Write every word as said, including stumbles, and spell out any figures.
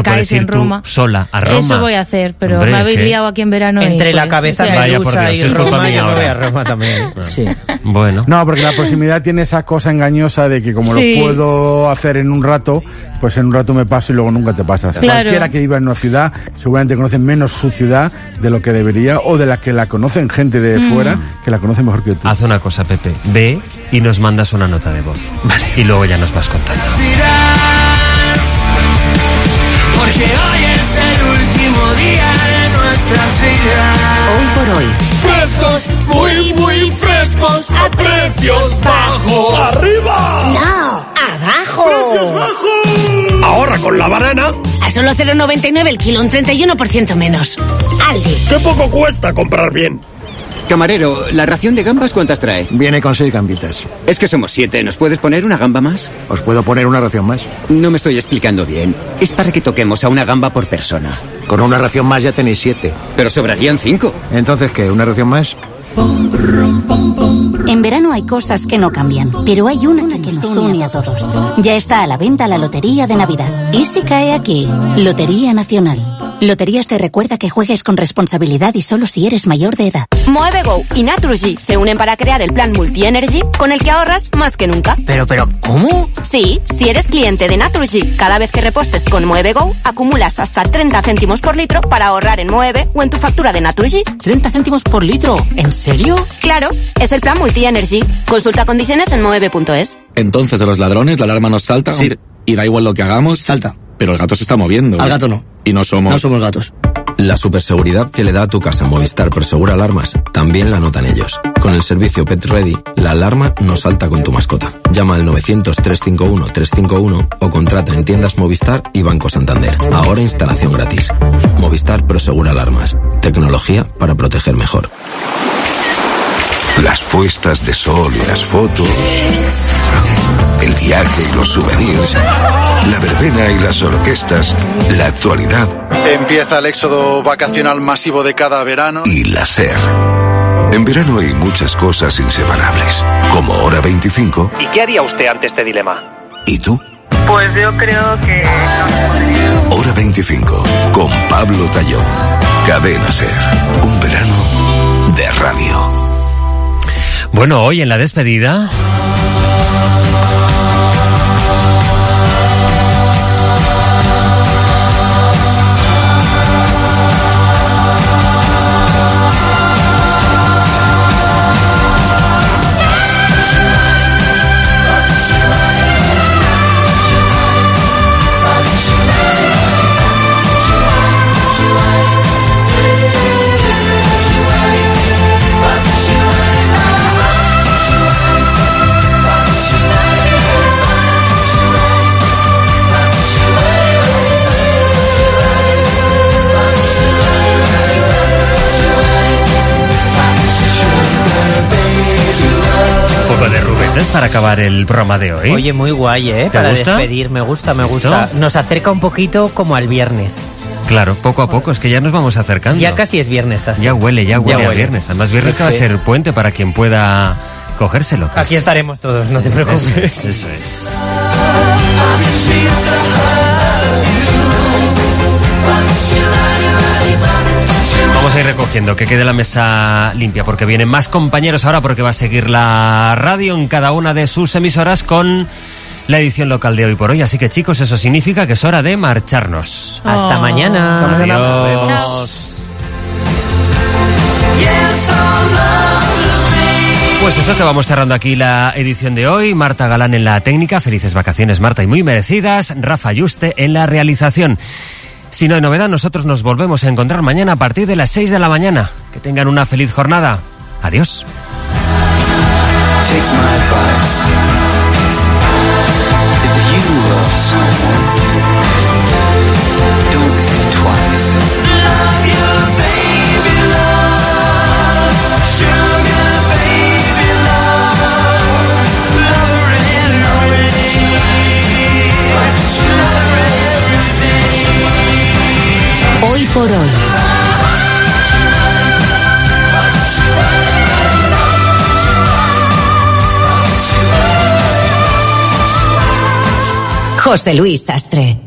puedes ir tú Roma. sola a Roma. Eso voy a hacer, pero Hombre, me habéis ¿qué? liado aquí en verano. Entre y, la pues, cabeza sí, de Vaya por Medusa Dios, y es culpa Roma, mía yo me ahora. voy a Roma también. Sí. Bueno. No, porque la proximidad tiene esa cosa engañosa de que como Sí. lo puedo hacer en un rato, pues en un rato me paso y luego nunca te pasas. Claro. Cualquiera que viva en una ciudad seguramente conoce menos su ciudad de lo que debería, o de la que la conocen gente de Mm. fuera que la conoce mejor que tú. Haz una cosa, Pepe. Ve y nos mandas una nota de voz. Vale. Y luego ya nos vas contando. Porque hoy es el último día de nuestras vidas. Hoy por hoy. Frescos, muy, muy frescos, a precios bajos. ¡Arriba! No, abajo. ¡Precios bajos! Ahorra con la banana. A solo cero coma noventa y nueve el kilo, un treinta y uno por ciento menos. Aldi. ¡Qué poco cuesta comprar bien! Camarero, ¿la ración de gambas cuántas trae? Viene con seis gambitas. Es que somos siete, ¿nos puedes poner una gamba más? ¿Os puedo poner una ración más? No me estoy explicando bien. Es para que toquemos a una gamba por persona. Con una ración más ya tenéis siete. Pero sobrarían cinco. Entonces, ¿qué? ¿Una ración más? En verano hay cosas que no cambian, pero hay una que nos une a todos. Ya está a la venta la Lotería de Navidad. ¿Y si cae aquí? Lotería Nacional. Loterías te recuerda que juegues con responsabilidad y solo si eres mayor de edad. Moevego y Naturgy se unen para crear el plan Multi-Energy con el que ahorras más que nunca. Pero, pero, ¿cómo? Sí, si eres cliente de Naturgy, cada vez que repostes con Moevego, acumulas hasta treinta céntimos por litro para ahorrar en Moeve o en tu factura de Naturgy. ¿treinta céntimos por litro? ¿En serio? Claro, es el plan Multi-Energy. Consulta condiciones en moeve punto es. Entonces, de los ladrones, la alarma nos salta. Sí. Y da igual lo que hagamos. Salta. Pero el gato se está moviendo. Al gato no. Y no somos... No somos gatos. La superseguridad que le da a tu casa Movistar Prosegura Alarmas también la notan ellos. Con el servicio Pet Ready, la alarma no salta con tu mascota. Llama al novecientos, trescientos cincuenta y uno, trescientos cincuenta y uno o contrata en tiendas Movistar y Banco Santander. Ahora instalación gratis. Movistar Prosegura Alarmas. Tecnología para proteger mejor. Las puestas de sol y las fotos, el viaje y los souvenirs, la verbena y las orquestas, la actualidad. Empieza el éxodo vacacional masivo de cada verano. Y la SER. En verano hay muchas cosas inseparables, como Hora veinticinco. ¿Y qué haría usted ante este dilema? ¿Y tú? Pues yo creo que no. Hora veinticinco, con Pablo Tallón. Cadena SER. Un verano de radio. Bueno, hoy en la despedida... para acabar el programa de hoy. Oye, muy guay, ¿eh? ¿Te Para gusta? despedir, me gusta, me ¿Listo? gusta. Nos acerca un poquito como al viernes. Claro, poco a poco, es que ya nos vamos acercando. Ya casi es viernes, hasta. Ya huele, ya huele Ya a huele. viernes. Además, viernes que va a ser puente para quien pueda cogérselo. que Aquí es- estaremos todos, no te preocupes. Eso es, eso es. Vamos a ir recogiendo, que quede la mesa limpia, porque vienen más compañeros ahora, porque va a seguir la radio en cada una de sus emisoras con la edición local de hoy por hoy. Así que, chicos, eso significa que es hora de marcharnos. Hasta mañana. Hasta mañana. Adiós. Pues eso, que vamos cerrando aquí la edición de hoy. Marta Galán en la técnica. Felices vacaciones, Marta, y muy merecidas. Rafa Yuste en la realización. Si no hay novedad, nosotros nos volvemos a encontrar mañana a partir de las seis de la mañana. Que tengan una feliz jornada. Adiós. Take my advice. If you love someone, don't think twice. Love you, baby, love. Sugar, baby, love. Love her anyway. Love her everything. Hoy por hoy. José Luis Sastre.